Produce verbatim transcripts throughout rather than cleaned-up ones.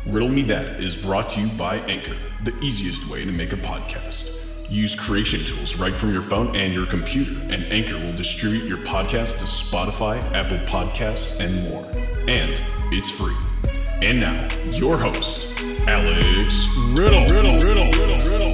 Riddle Me That is brought to you by Anchor, the easiest way to make a podcast. Use creation tools right from your phone and your computer, and Anchor will distribute your podcast to Spotify, Apple Podcasts, and more. And it's free. And now, your host, Alex Riddle. Riddle, Riddle, Riddle, Riddle, Riddle.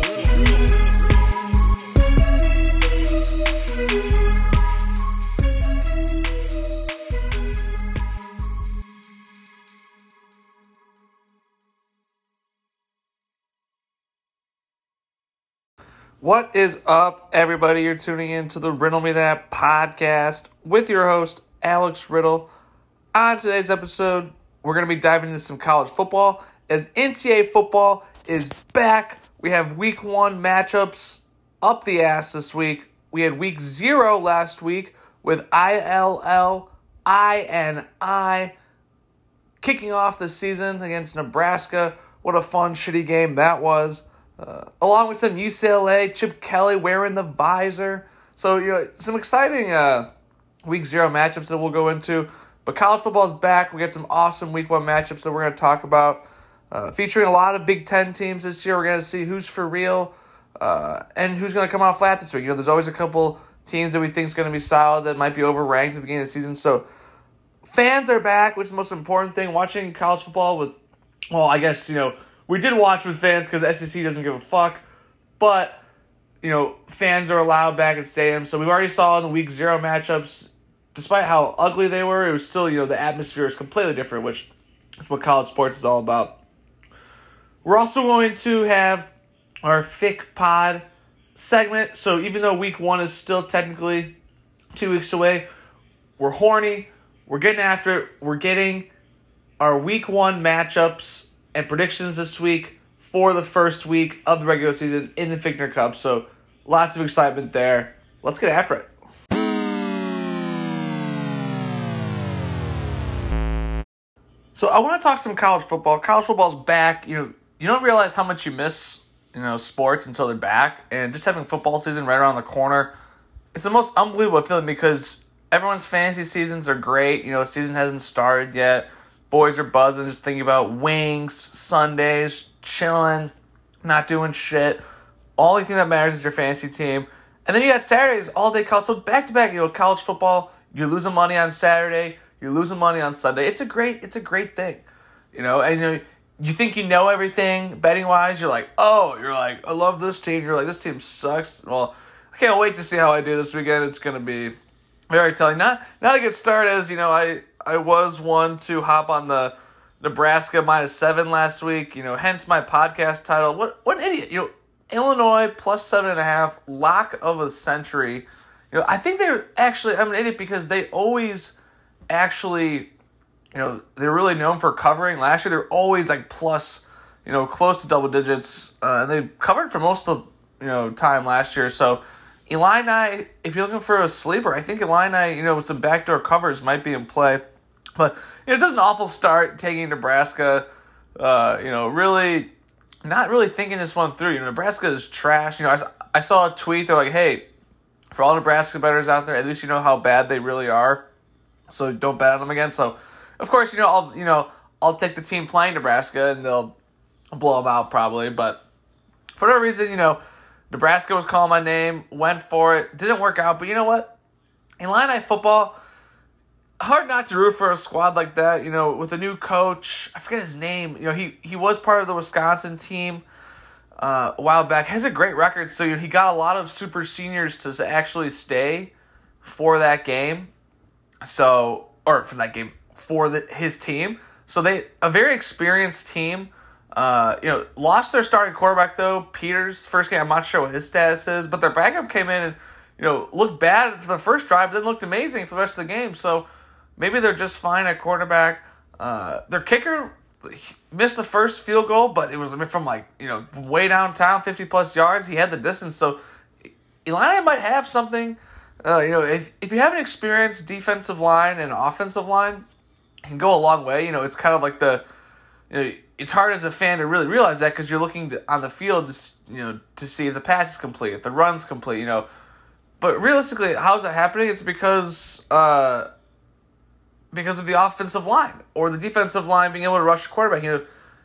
What is up, everybody? You're tuning in to the Riddle Me That podcast with your host, Alex Riddle. On today's episode, we're going to be diving into some college football as N C double A football is back. We have week one matchups up the ass this week. We had week zero last week with I L L I N I kicking off the season against Nebraska. What a fun, shitty game that was. Uh, along with some U C L A, Chip Kelly wearing the visor. So, you know, some exciting uh, week zero matchups that we'll go into. But college football is back. We got some awesome week one matchups that we're going to talk about. Uh, featuring a lot of Big Ten teams this year. We're going to see who's for real uh, and who's going to come out flat this week. You know, there's always a couple teams that we think is going to be solid that might be overranked at the beginning of the season. So, fans are back, which is the most important thing. Watching college football with, well, I guess, you know, we did watch with fans because S E C doesn't give a fuck, but, you know, fans are allowed back at stadiums. So we already saw in the week zero matchups, despite how ugly they were, it was still, you know, the atmosphere is completely different, which is what college sports is all about. We're also going to have our F I C pod segment. So even though week one is still technically two weeks away, we're horny, we're getting after it, we're getting our week one matchups and predictions this week for the first week of the regular season in the Fichtner Cup. So lots of excitement there. Let's get after it. So I want to talk some college football. College football's back. You know, you don't realize how much you miss, you know, sports until they're back. And just having football season right around the corner, it's the most unbelievable feeling because everyone's fantasy seasons are great. You know, the season hasn't started yet. Boys are buzzing, just thinking about wings, Sundays, chilling, not doing shit. Only thing that matters is your fantasy team. And then you got Saturdays, all day college. So back to back, you know, college football, you're losing money on Saturday, you're losing money on Sunday. It's a great, it's a great thing. You know, and you know, you think you know everything betting wise, you're like, oh, you're like, I love this team. You're like, this team sucks. Well, I can't wait to see how I do this weekend. It's gonna be very telling. Not not a good start as, you know, I I was one to hop on the Nebraska minus seven last week, you know, hence my podcast title. What what an idiot. You know, Illinois plus seven and a half, lock of a century. You know, I think they're actually, I'm an idiot because they always actually, you know, they're really known for covering. Last year they're always like plus, you know, close to double digits. Uh, and they covered for most of the, you know, time last year. So Illini, if you're looking for a sleeper, I think Illini, you know, with some backdoor covers might be in play. But, you know, it does an awful start taking Nebraska, uh, you know, really not really thinking this one through. You know, Nebraska is trash. You know, I, I saw a tweet, they're like, hey, for all Nebraska bettors out there, at least you know how bad they really are, so don't bet on them again. So, of course, you know, I'll, you know, I'll take the team playing Nebraska, and they'll blow them out probably. But for whatever reason, you know, Nebraska was calling my name, went for it, didn't work out. But you know what? In Illini football, hard not to root for a squad like that, you know, with a new coach. I forget his name. You know, he, he was part of the Wisconsin team uh, a while back. Has a great record, so you know, he got a lot of super seniors to actually stay for that game. So, or for that game, for the, his team. So they, a very experienced team. Uh, you know, lost their starting quarterback, though. Peters, first game, I'm not sure what his status is, but their backup came in and, you know, looked bad for the first drive, but then looked amazing for the rest of the game. So maybe they're just fine at quarterback. Uh, their kicker missed the first field goal, but it was from, like, you know, way downtown, fifty-plus yards. He had the distance. So Illini might have something. Uh, you know, if, if you have an experienced defensive line and offensive line, it can go a long way. You know, it's kind of like the, you know, it's hard as a fan to really realize that because you're looking to, on the field to, you know, to see if the pass is complete, if the run's complete, you know. But realistically, how is that happening? It's because uh, because of the offensive line or the defensive line being able to rush the quarterback. You know,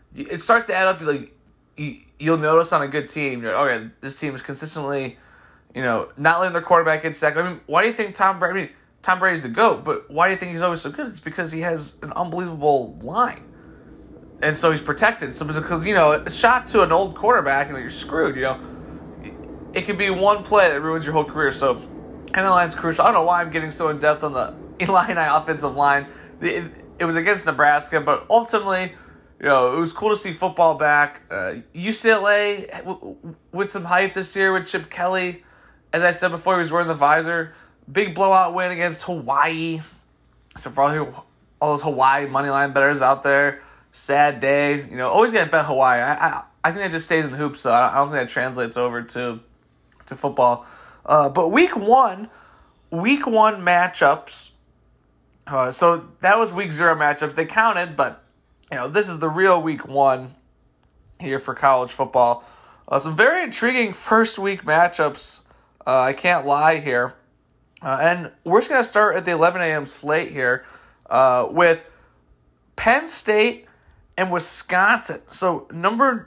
it starts to add up. Like you, you'll notice on a good team, you're like, okay, this team is consistently, you know, not letting their quarterback get sacked. I mean, why do you think Tom Brady? I mean, Tom Brady's the GOAT, but why do you think he's always so good? It's because he has an unbelievable line. And so he's protected. So because, you know, a shot to an old quarterback and you're screwed, you know. It could be one play that ruins your whole career. So, and the line's crucial. I don't know why I'm getting so in-depth on the Illini offensive line. It, it was against Nebraska, but ultimately, you know, it was cool to see football back. Uh, U C L A w- with some hype this year with Chip Kelly. As I said before, he was wearing the visor. Big blowout win against Hawaii. So for all, who, all those Hawaii moneyline bettors out there, sad day. You know, always got to bet Hawaii. I, I I think that just stays in hoops, so I don't think that translates over to to football. Uh, but week one, week one matchups. Uh, so that was week zero matchups. They counted, but you know this is the real week one here for college football. Uh, some very intriguing first week matchups. Uh, I can't lie here. Uh, and we're just going to start at the eleven a.m. slate here uh, with Penn State and Wisconsin. So number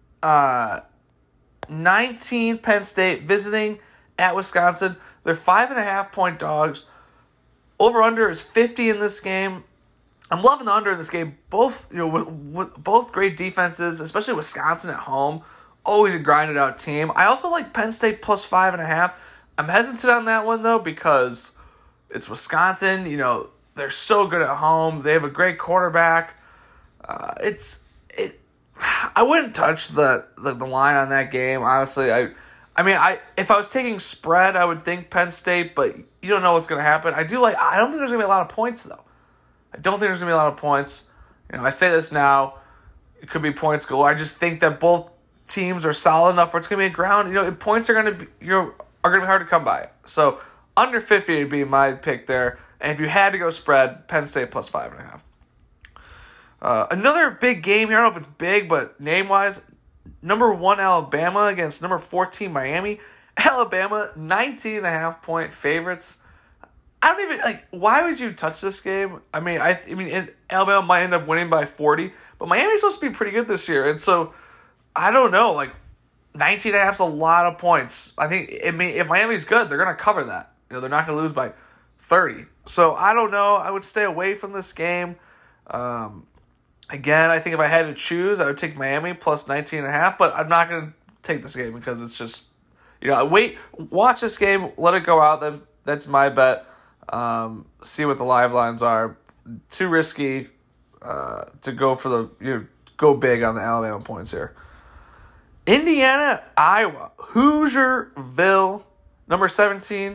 uh, nineteen, Penn State, visiting at Wisconsin. They're five and a half point dogs. Over-under is fifty in this game. I'm loving the under in this game. Both, you know, with, with both great defenses, especially Wisconsin at home. Always a grinded out team. I also like Penn State plus five and a half. I'm hesitant on that one, though, because it's Wisconsin. You know, they're so good at home. They have a great quarterback. Uh, it's it. I wouldn't touch the, the, the line on that game, honestly. I I mean, I if I was taking spread, I would think Penn State, but you don't know what's going to happen. I do like. I don't think there's going to be a lot of points, though. I don't think there's going to be a lot of points. You know, I say this now. It could be points galore. I just think that both teams are solid enough where it's going to be a ground. You know, points are going to be you know, are going to be hard to come by. So under fifty would be my pick there. And if you had to go spread, Penn State plus five and a half. Uh, another big game here. I don't know if it's big, but name-wise, number one Alabama against number fourteen Miami. Alabama, nineteen and a half point favorites. I don't even, like, why would you touch this game? I mean, I, I mean, it, Alabama might end up winning by forty, but Miami's supposed to be pretty good this year. And so, I don't know, like, nineteen and a half is a lot of points. I think, I mean, if Miami's good, they're going to cover that. You know, they're not going to lose by thirty. So, I don't know. I would stay away from this game. Um, again, I think if I had to choose, I would take Miami plus nineteen and a half, but I'm not going to take this game because it's just, you know, wait, watch this game, let it go out. That, that's my bet. Um, see what the live lines are. Too risky uh, to go for the, you know, go big on the Alabama points here. Indiana, Iowa, Hoosierville, number seventeen,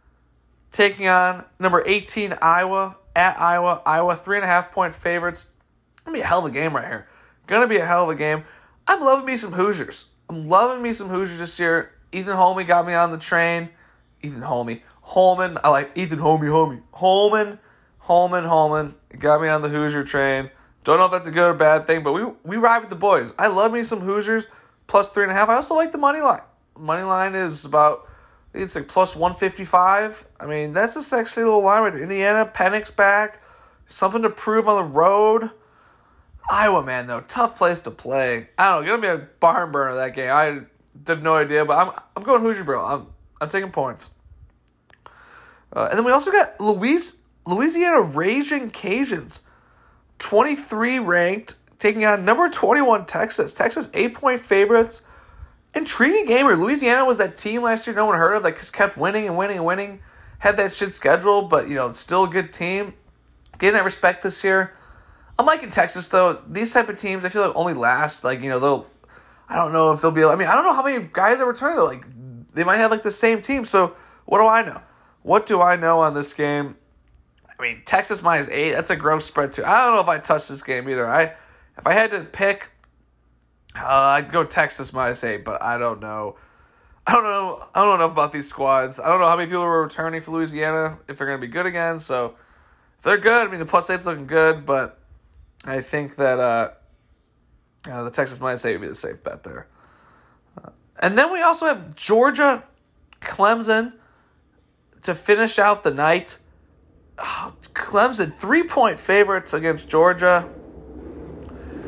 taking on number eighteen, Iowa, at Iowa. Iowa, three and a half point favorites. Gonna be a hell of a game right here. Gonna be a hell of a game. I'm loving me some Hoosiers. I'm loving me some Hoosiers this year. Ethan Holme got me on the train. Ethan Holme. Holman. I like Ethan Holme, Holme. Holman. Holman, Holman. Got me on the Hoosier train. Don't know if that's a good or bad thing, but we we ride with the boys. I love me some Hoosiers. Plus three and a half. I also like the money line. Money line is about, I think it's like plus one fifty-five. I mean, that's a sexy little line right there. Indiana, Penix back. Something to prove on the road. Iowa, man, though. Tough place to play. I don't know. Going to be a barn burner that game. I have no idea, but I'm I'm going Hoosier, bro. I'm, I'm taking points. Uh, and then we also got Louis, Louisiana Raging Cajuns. twenty-three ranked. Taking on number twenty-one, Texas. Texas, eight-point favorites. Intriguing game where Louisiana was that team last year no one heard of that just kept winning and winning and winning. Had that shit scheduled, but, you know, still a good team. Getting that respect this year. I'm liking Texas, though. These type of teams, I feel like only last, like, you know, they'll, I don't know if they'll be, I mean, I don't know how many guys are returning, though. Like, they might have, like, the same team. So, what do I know? What do I know on this game? I mean, Texas minus eight, that's a gross spread, too. I don't know if I touch this game either. I... If I had to pick, uh, I'd go Texas minus eight, but I don't know. I don't know. I don't know enough about these squads. I don't know how many people are returning for Louisiana, if they're going to be good again. So, if they're good, I mean, the plus eight's looking good, but I think that uh, uh, the Texas minus eight would be the safe bet there. Uh, and then we also have Georgia, Clemson to finish out the night. Oh, Clemson, three-point favorites against Georgia.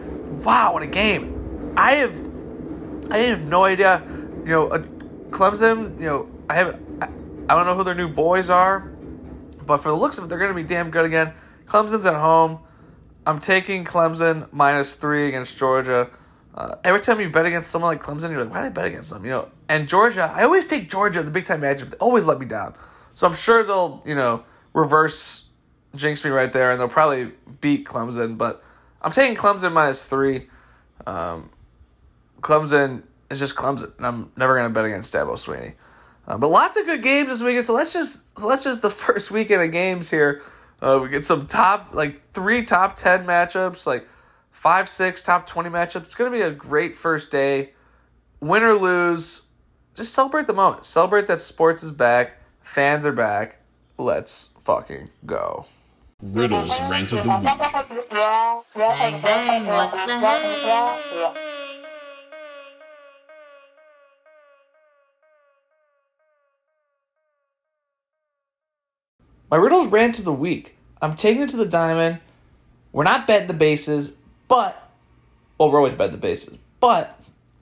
wow, what a game. I have I have no idea. You know, uh, Clemson, you know, I have I, I don't know who their new boys are, but for the looks of it, they're going to be damn good again. Clemson's at home. I'm taking Clemson minus three against Georgia. Uh, every time you bet against someone like Clemson, you're like, why did I bet against them? You know, and Georgia, I always take Georgia, the big time matchup. They always let me down. So I'm sure they'll, you know, reverse jinx me right there, and they'll probably beat Clemson. But I'm taking Clemson minus three. Um, Clemson is just Clemson, and I'm never going to bet against Dabo Swinney. Uh, but lots of good games this weekend. So let's just so let's just the first weekend of games here. Uh, we get some top like three top ten matchups, like five, six top twenty matchups. It's going to be a great first day. Win or lose, just celebrate the moment. Celebrate that sports is back. Fans are back. Let's fucking go. Riddle's Rant of the Week. Bang, bang, what's the hang? My Riddle's Rant of the Week. I'm taking it to the diamond. We're not betting the bases, but... Well, we're always betting the bases. But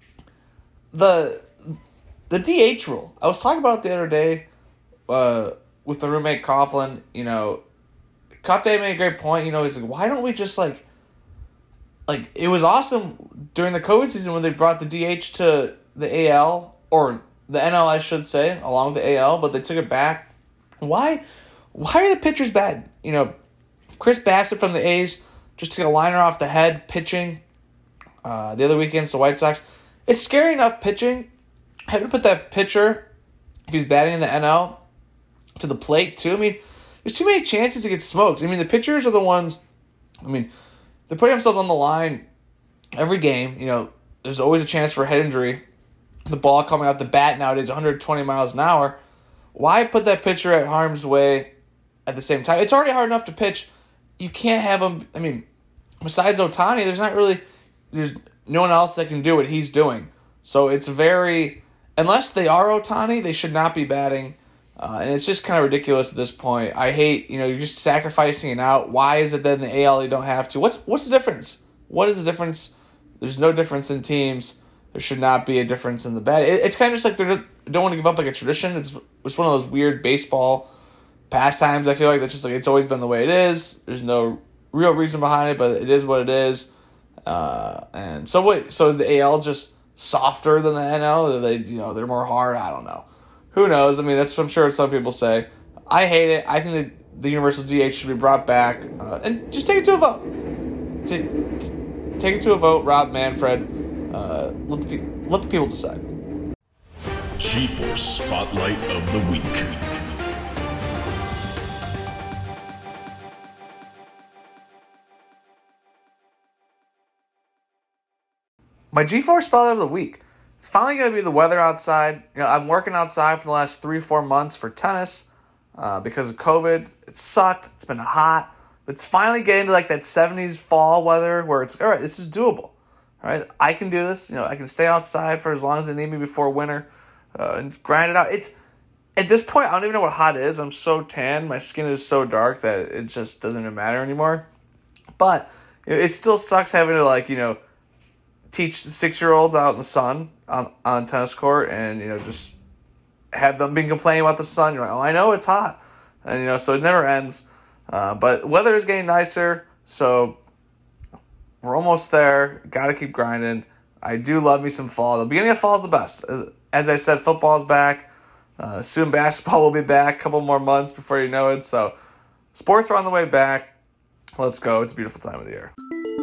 the the D H rule. I was talking about it the other day uh, with the roommate Coughlin. You know, Cuff Day made a great point. You know, he's like, why don't we just, like... Like, it was awesome during the COVID season when they brought the D H to the A L, or the N L, I should say, along with the A L, but they took it back. Why... Why are the pitchers bad? You know, Chris Bassett from the A's just took a liner off the head pitching uh, the other week against the White Sox. It's scary enough pitching. Having to put that pitcher, if he's batting in the N L, to the plate too. I mean, there's too many chances to get smoked. I mean, the pitchers are the ones, I mean, they're putting themselves on the line every game. You know, there's always a chance for a head injury. The ball coming out the bat nowadays, one hundred twenty miles an hour. Why put that pitcher at harm's way at the same time? It's already hard enough to pitch. You can't have him. I mean, besides Ohtani, there's not really, there's no one else that can do what he's doing. So it's very, unless they are Ohtani, they should not be batting. Uh, and it's just kind of ridiculous at this point. I hate, you know, you're just sacrificing it out. Why is it that in the A L you don't have to? What's what's the difference? What is the difference? There's no difference in teams. There should not be a difference in the bat. It, it's kind of just like they don't want to give up like a tradition. It's it's one of those weird baseball pastimes. I feel like that's just like it's always been the way it is. There's no real reason behind it, but it is what it is. Uh, and so what? So is the A L just softer than the N L? Are they, you know, they're more hard? I don't know. Who knows? I mean, that's I'm sure some people say. I hate it. I think that the universal D H should be brought back, uh, and just take it to a vote. Take, take it to a vote, Rob Manfred. Uh, let the pe- let the people decide. G-Force Spotlight of the Week. My G-Force Spotlight of the Week. It's finally going to be the weather outside. You know, I'm working outside for the last three, four months for tennis uh, because of COVID. It sucked. It's been hot. But it's finally getting to like that seventies fall weather where it's, all right, this is doable. All right, I can do this. You know, I can stay outside for as long as they need me before winter uh, and grind it out. It's at this point, I don't even know what hot is. I'm so tan. My skin is so dark that it just doesn't even matter anymore. But it still sucks having to, like, you know, teach six-year-olds out in the sun on on a tennis court and, you know, just have them being complaining about the sun. You're like, oh, I know it's hot. And, you know, so it never ends. Uh, but weather is getting nicer, so we're almost there. Got to keep grinding. I do love me some fall. The beginning of fall is the best. As, as I said, football's back. Uh, soon basketball will be back. A couple more months before you know it. So sports are on the way back. Let's go. It's a beautiful time of the year.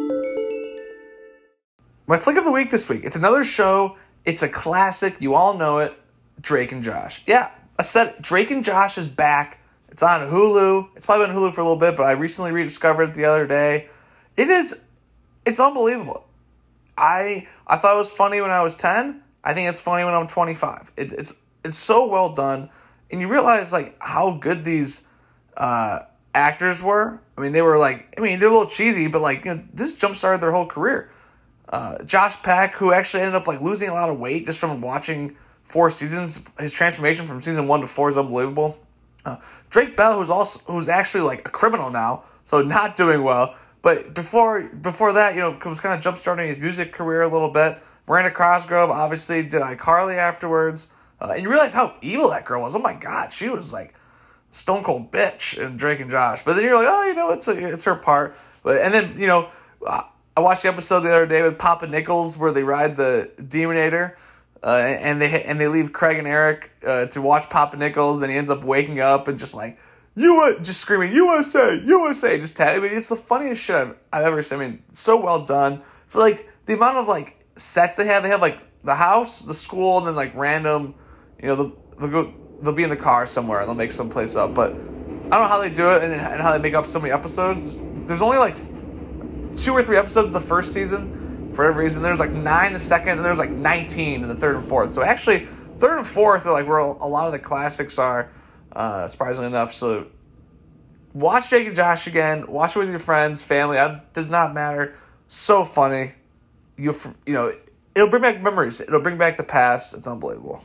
My flick of the week this week. It's another show. It's a classic. You all know it. Drake and Josh. Yeah, I said it. Drake and Josh is back. It's on Hulu. It's probably been on Hulu for a little bit, but I recently rediscovered it the other day. It is, it's unbelievable. I I thought it was funny when I was ten. I think it's funny when I'm twenty-five. It, it's it's so well done, and you realize like how good these uh, actors were. I mean, they were like, I mean, they're a little cheesy, but like, you know, this jump-started their whole career. Uh, Josh Peck, who actually ended up like losing a lot of weight just from watching four seasons. His transformation from season one to four is unbelievable. Uh, Drake Bell, who's also who's actually like a criminal now, so not doing well, But before before that, you know, was kind of jump starting his music career a little bit. Miranda Cosgrove obviously did iCarly afterwards, uh, and you realize how evil that girl was. Oh my God, she was like stone cold bitch in Drake and Josh. But then you're like, oh, you know, it's a, it's her part. But and then you know, I watched the episode the other day with Papa Nichols where they ride the Demonator. Uh, and they and they leave Craig and Eric uh, to watch Papa Nichols, and he ends up waking up and just like you just screaming U S A, U S A, just tag. I mean, it's the funniest shit I've, I've ever seen. I mean, so well done for like the amount of like sets they have. They have like the house, the school, and then like random, you know, they'll, they'll go they'll be in the car somewhere and they'll make some place up. But I don't know how they do it and, and how they make up so many episodes. There's only like two or three episodes of the first season. For every reason, there's like nine the second, and there's like nineteen in the third and fourth. So actually, third and fourth are like where a lot of the classics are, uh, surprisingly enough. So watch Jake and Josh again. Watch it with your friends, family. It does not matter. So funny. You you know, it'll bring back memories. It'll bring back the past. It's unbelievable.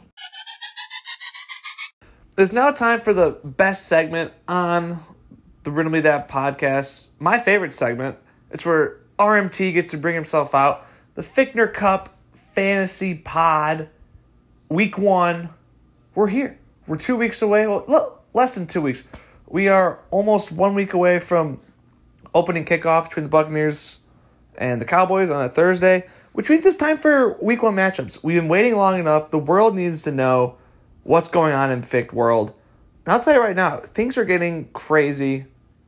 It's now time for the best segment on the Riddle Me That podcast. My favorite segment. It's where R M T gets to bring himself out. The Fichtner Cup Fantasy Pod, week one. We're here. We're two weeks away. Well, l- less than two weeks. We are almost one week away from opening kickoff between the Buccaneers and the Cowboys on a Thursday, which means it's time for week one matchups. We've been waiting long enough. The world needs to know what's going on in Ficht world. And I'll tell you right now, things are getting crazy.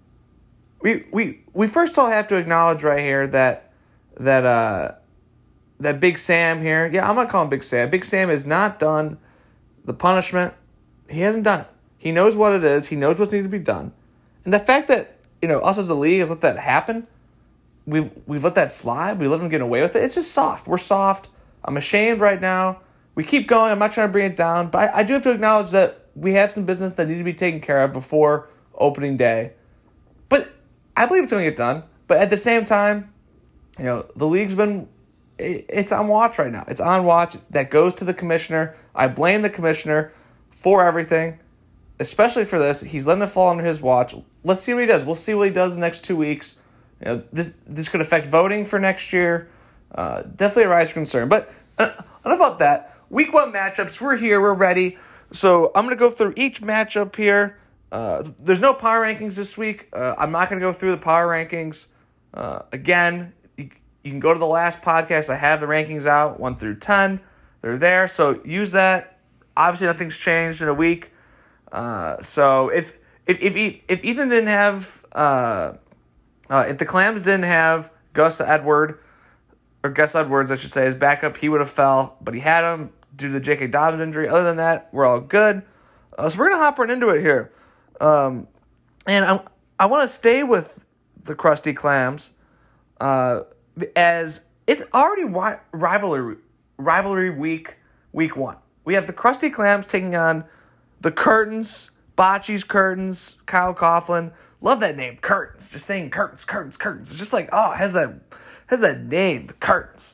We we we first all have to acknowledge right here that that uh that Big Sam here, yeah, I'm gonna call him Big Sam. Big Sam has not done the punishment. He hasn't done it. He knows what it is. He knows what's needed to be done. And the fact that, you know, us as a league has let that happen, we've we've let that slide. We let him get away with it. It's just soft. We're soft. I'm ashamed right now. We keep going. I'm not trying to bring it down, but I, I do have to acknowledge that we have some business that need to be taken care of before opening day. But I believe it's going to get done, but at the same time, you know, the league's been, it's on watch right now. It's on watch. That goes to the commissioner. I blame the commissioner for everything, especially for this. He's letting it fall under his watch. Let's see what he does. We'll see what he does the next two weeks. You know, this this could affect voting for next year. Uh, definitely a rise of concern. But uh, enough about that. Week one matchups. We're here. We're ready. So I'm going to go through each matchup here. Uh, there's no power rankings this week. Uh, I'm not going to go through the power rankings. Uh, again, you, you can go to the last podcast. I have the rankings out, one through ten. They're there, so use that. Obviously, nothing's changed in a week. Uh, so if if if, if Ethan didn't have, uh, uh, if the Clams didn't have Gus Edward, or Gus Edwards, I should say, as backup, he would have fell. But he had him due to the J K. Dobbins injury. Other than that, we're all good. Uh, so we're going to hop right into it here. Um, and I I want to stay with the Krusty Clams, uh, as it's already wi- rivalry rivalry week week one. We have the Krusty Clams taking on the Curtains, Bocce's Curtains, Kyle Coughlin. Love that name, Curtains. Just saying Curtains, Curtains, Curtains. It's just like, oh, it has that has that name, the Curtains.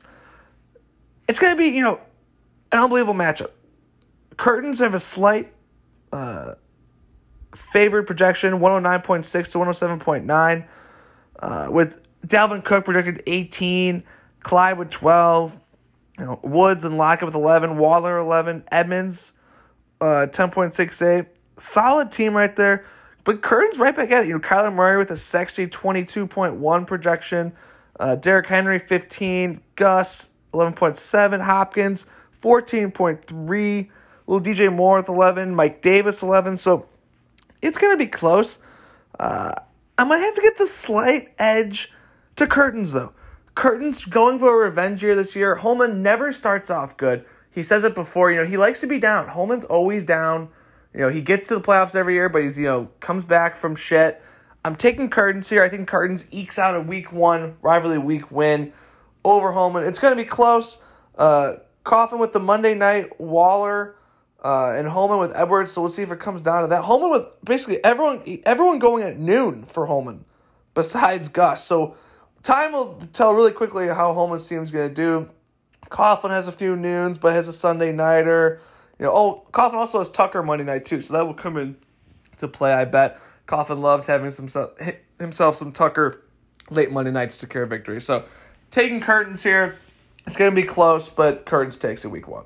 It's gonna be, you know, an unbelievable matchup. Curtains have a slight uh. favored projection, one oh nine point six to one oh seven point nine, uh, with Dalvin Cook projected eighteen, Clyde with twelve, you know, Woods and Lockett with eleven, Waller eleven, Edmonds uh, ten point six eight. Solid team right there. But Curtin's right back at it. You know, Kyler Murray with a sexy twenty-two point one projection, uh, Derrick Henry fifteen, Gus eleven point seven, Hopkins fourteen point three, little D J Moore with eleven, Mike Davis eleven. So it's going to be close. Uh, I might have to get the slight edge to Curtains, though. Curtains going for a revenge year this year. Holman never starts off good. He says it before, you know, he likes to be down. Holman's always down. You know, he gets to the playoffs every year, but he's, you know, comes back from shit. I'm taking Curtains here. I think Curtains ekes out a week one rivalry week win over Holman. It's going to be close. Uh, Coughlin with the Monday night, Waller, Uh, and Holman with Edwards, so we'll see if it comes down to that. Holman with basically everyone everyone going at noon for Holman, besides Gus. So time will tell really quickly how Holman's team's going to do. Coughlin has a few noons, but has a Sunday nighter. You know, oh, Coughlin also has Tucker Monday night too, so that will come in to play, I bet. Coughlin loves having some himself some Tucker late Monday night to secure a victory. So taking Curtains here. It's going to be close, but Curtains takes it week one.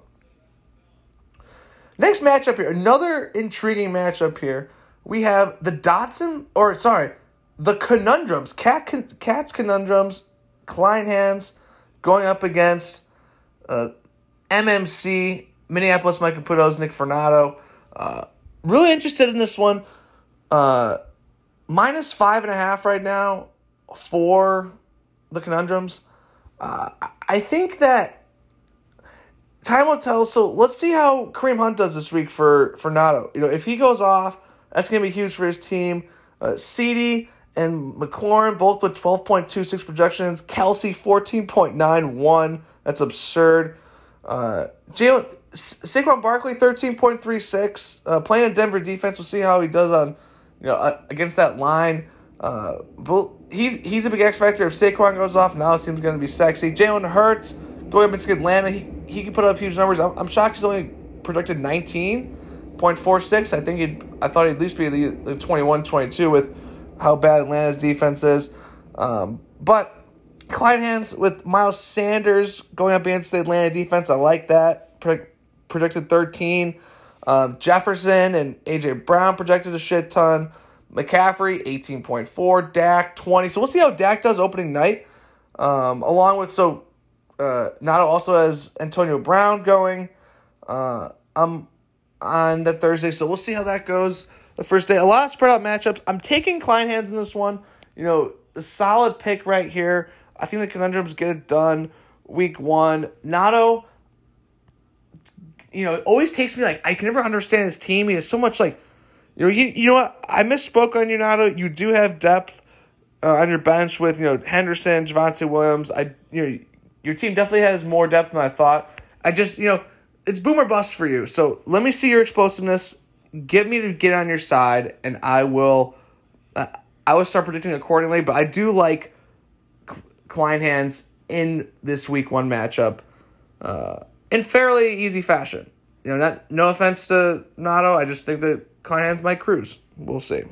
Next matchup here, another intriguing matchup here. We have the Dotson, or sorry, the Conundrums, Cat, Cats Conundrums, Kleinhans going up against uh, M M C, Minneapolis Mike Caputo's Nick Fornato. Uh, really interested in this one. Uh, minus five and a half right now for the Conundrums. Uh, I think that time will tell. So let's see how Kareem Hunt does this week for Fornato. You know, if he goes off, that's going to be huge for his team. Uh, C D and McLaurin both with twelve point two six projections. Kelsey fourteen point nine one. That's absurd. Uh, Jalen Saquon Barkley thirteen point three six. Uh, playing Denver defense, we'll see how he does on you know uh, against that line. Uh, but he's he's a big X factor. If Saquon goes off, now his team's going to be sexy. Jalen Hurts going up against Atlanta, he he can put up huge numbers. I'm, I'm shocked he's only projected nineteen point four six. I think he'd I thought he'd at least be the, the twenty-one, twenty-two with how bad Atlanta's defense is. Um, but Kleinhans with Miles Sanders going up against the Atlanta defense, I like that. Pre- predicted thirteen. Um, Jefferson and A J Brown projected a shit ton. McCaffrey, eighteen point four. Dak, twenty. So we'll see how Dak does opening night. Um, along with, so, uh, Nato also has Antonio Brown going uh, um, on that Thursday. So we'll see how that goes the first day. A lot of spread out matchups. I'm taking Kleinhans in this one. You know, a solid pick right here. I think the Conundrums get it done week one. Nato, you know, it always takes me, like, I can never understand his team. He has so much, like, You know, you, you know what? I misspoke on you, Nato. You do have depth uh, on your bench with, you know, Henderson, Javonte Williams. I, you know, your team definitely has more depth than I thought. I just, you know, it's boom or bust for you. So let me see your explosiveness. Get me to get on your side, and I will, uh, I will start predicting accordingly. But I do like Kleinhans in this week one matchup uh, in fairly easy fashion. You know, not no offense to Nato. I just think that Kleinhans might cruise. We'll see.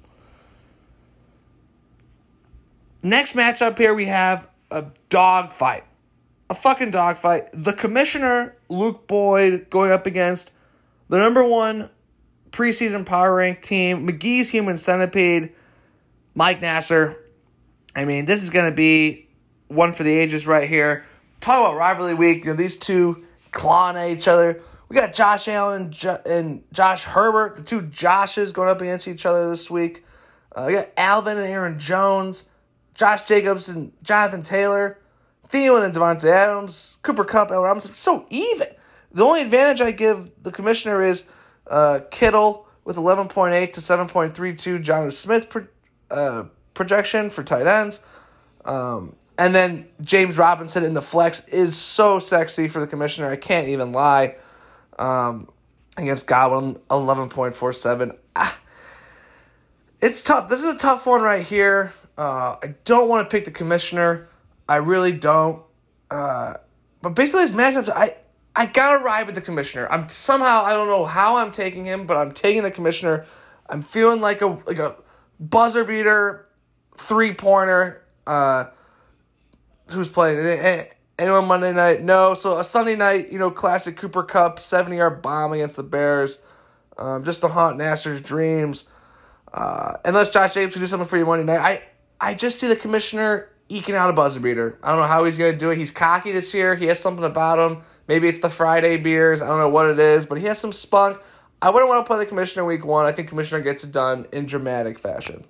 Next matchup here, we have a dog fight. A fucking dog fight. The Commissioner, Luke Boyd, going up against the number one preseason power rank team, McGee's Human Centipede, Mike Nasser. I mean, this is going to be one for the ages right here. Talk about rivalry week. You know, these two clawing at each other. We got Josh Allen and, jo- and Josh Herbert, the two Joshes going up against each other this week. Uh, we got Alvin and Aaron Jones, Josh Jacobs and Jonathan Taylor, Thielen and Devontae Adams, Cooper Kupp, L. Robinson. So even. The only advantage I give the Commissioner is uh, Kittle with eleven point eight to seven point three two Jonnu Smith pro- uh, projection for tight ends. Um, and then James Robinson in the flex is so sexy for the Commissioner. I can't even lie. Um, against Godwin, eleven point four seven. Ah, it's tough. This is a tough one right here. Uh, I don't want to pick the Commissioner. I really don't. Uh, but basically, these matchups, I, I gotta ride with the Commissioner. I'm somehow, I don't know how I'm taking him, but I'm taking the Commissioner. I'm feeling like a like a buzzer beater, three pointer. Uh, who's playing? Anyone Monday night? No. So a Sunday night, you know, classic Cooper Kupp, seventy-yard bomb against the Bears. Um, just to haunt Nasser's dreams. Uh, unless Josh Jacobs can do something for you Monday night. I, I just see the Commissioner eking out a buzzer beater. I don't know how he's going to do it. He's cocky this year. He has something about him. Maybe it's the Friday beers. I don't know what it is, but he has some spunk. I wouldn't want to play the Commissioner week one. I think Commissioner gets it done in dramatic fashion.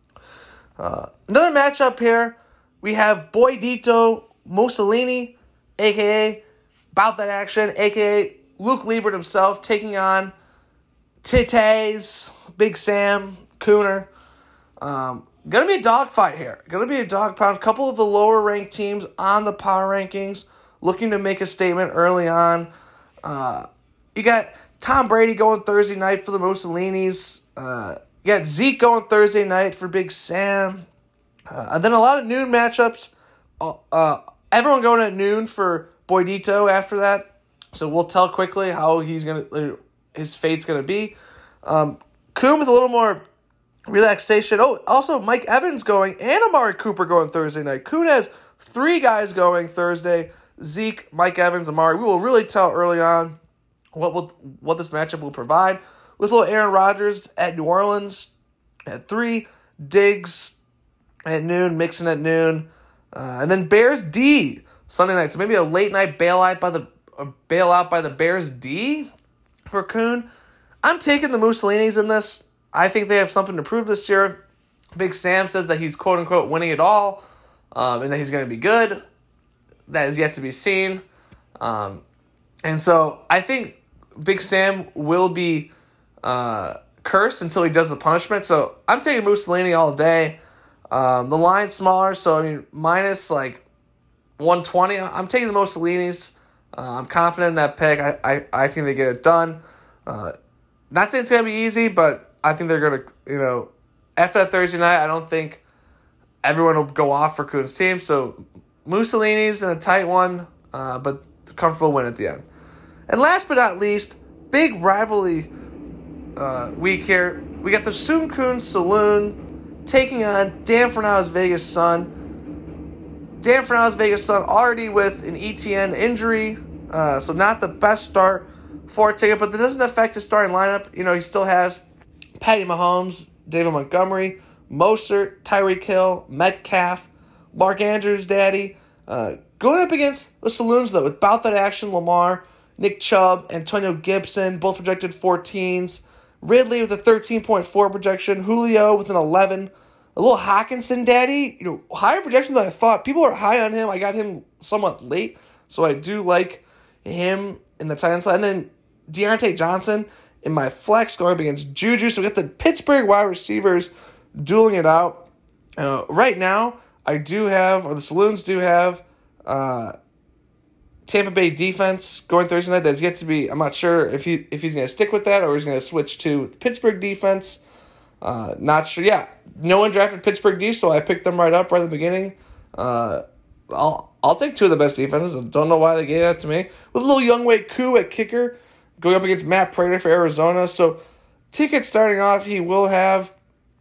Uh, another matchup here. We have Boydito Mussolini, a k a. About That Action, a k a. Luke Liebert himself, taking on Titties, Big Sam, Cooner. Um, gonna be a dogfight here. Gonna be a dog pound. A couple of the lower-ranked teams on the power rankings looking to make a statement early on. Uh, you got Tom Brady going Thursday night for the Mussolinis. Uh, you got Zeke going Thursday night for Big Sam. Uh, and then a lot of noon matchups. Uh, uh, everyone going at noon for Boydito after that. So we'll tell quickly how he's gonna, his fate's gonna be. Um, Coon with a little more relaxation. Oh, also Mike Evans going and Amari Cooper going Thursday night. Kuhn has three guys going Thursday. Zeke, Mike Evans, Amari. We will really tell early on what will, what this matchup will provide. With little Aaron Rodgers at New Orleans at three. Diggs at noon, Mixon at noon. Uh, and then Bears D Sunday night. So maybe a late night bailout by the a bailout by the Bears D for Kuhn. I'm taking the Mussolinis in this. I think they have something to prove this year. Big Sam says that he's quote-unquote winning it all um, and that he's going to be good. That is yet to be seen. Um, and so I think Big Sam will be uh, cursed until he does the punishment. So I'm taking Mussolini all day. Um, the line's smaller, so I mean, minus like one twenty. I'm taking the Mussolinis. Uh, I'm confident in that pick. I, I, I think they get it done. Uh, not saying it's going to be easy, but I think they're going to, you know, after that Thursday night, I don't think everyone will go off for Kuhn's team. So Mussolini's in a tight one, uh, but comfortable win at the end. And last but not least, big rivalry uh, week here. We got the Soon Kuhn Saloon taking on Dan Fernandez Vegas Sun. Dan Fernandez Vegas Sun already with an E T N injury, uh, so not the best start for Ticket, but that doesn't affect his starting lineup. You know, he still has Patty Mahomes, David Montgomery, Mostert, Tyreek Hill, Metcalf, Mark Andrews' daddy. Uh, going up against the Saloons, though, with Bout That Action, Lamar, Nick Chubb, Antonio Gibson, both projected fourteens. Ridley with a thirteen point four projection. Julio with an eleven. A little Hawkinson daddy, you know, higher projections than I thought. People are high on him. I got him somewhat late, so I do like him in the tight end slot. And then Deontay Johnson in my flex going up against Juju. So we got the Pittsburgh wide receivers dueling it out. Uh, right now, I do have, or the Saloons do have, uh, Tampa Bay defense going Thursday night. That's yet to be, I'm not sure if he if he's going to stick with that or he's going to switch to the Pittsburgh defense. Uh, not sure. Yeah, no one drafted Pittsburgh D, so I picked them right up right at the beginning. Uh, I'll I'll take two of the best defenses. I don't know why they gave that to me. With a little Younghoe Koo at kicker, going up against Matt Prater for Arizona. So, Ticket starting off, he will have.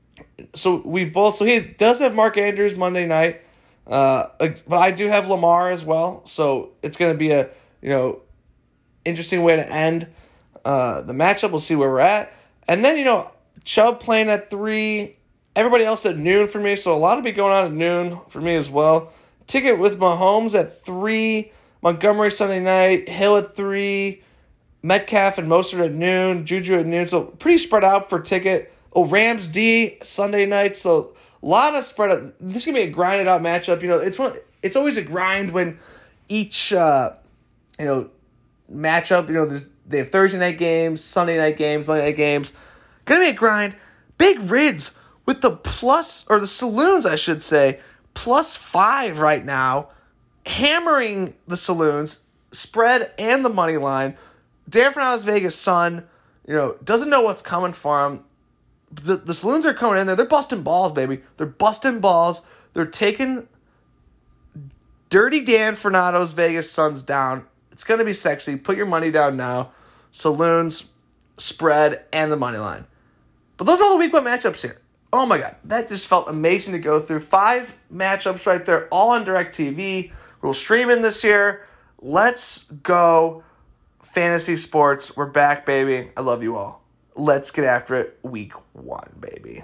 So we both. So he does have Mark Andrews Monday night, uh, but I do have Lamar as well. So it's going to be a you know interesting way to end uh, the matchup. We'll see where we're at, and then you know Chubb playing at three. Everybody else at noon for me. So a lot to be going on at noon for me as well. Ticket with Mahomes at three. Montgomery Sunday night. Hill at three. Metcalf and Mostert at noon. Juju at noon. So pretty spread out for Ticket. Oh, Rams D Sunday night. So a lot of spread out. This is going to be a grinded out matchup. You know, it's one, it's always a grind when each, uh, you know, matchup, you know, there's they have Thursday night games, Sunday night games, Monday night games. Going to be a grind. Big Rids with the plus, or the Saloons, I should say, plus five right now, hammering the Saloons, spread and the money line. Dan Fernandez Vegas Sun, you know, doesn't know what's coming for him. The, the Saloons are coming in there. They're busting balls, baby. They're busting balls. They're taking Dirty Dan Fernandez Vegas Suns down. It's going to be sexy. Put your money down now. Saloons, spread, and the money line. But those are all the week one matchups here. Oh my God, that just felt amazing to go through. Five matchups right there, all on DirecTV. We'll stream in this year. Let's go fantasy sports. We're back, baby. I love you all. Let's get after it week one, baby.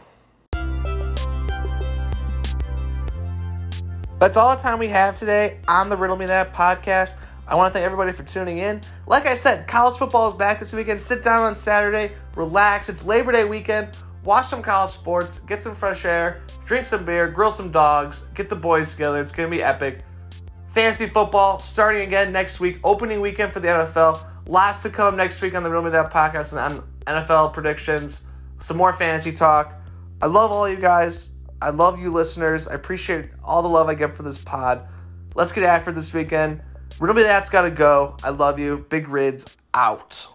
That's all the time we have today on the Riddle Me That podcast. I want to thank everybody for tuning in. Like I said, college football is back this weekend. Sit down on Saturday, relax. It's Labor Day weekend. Watch some college sports, get some fresh air, drink some beer, grill some dogs, get the boys together. It's going to be epic. Fantasy football starting again next week. Opening weekend for the N F L. Lots to come next week on the Riddle Me That podcast and on N F L predictions. Some more fantasy talk. I love all you guys. I love you listeners. I appreciate all the love I get for this pod. Let's get after it this weekend. Riddle Me That's got to go. I love you. Big Rids out.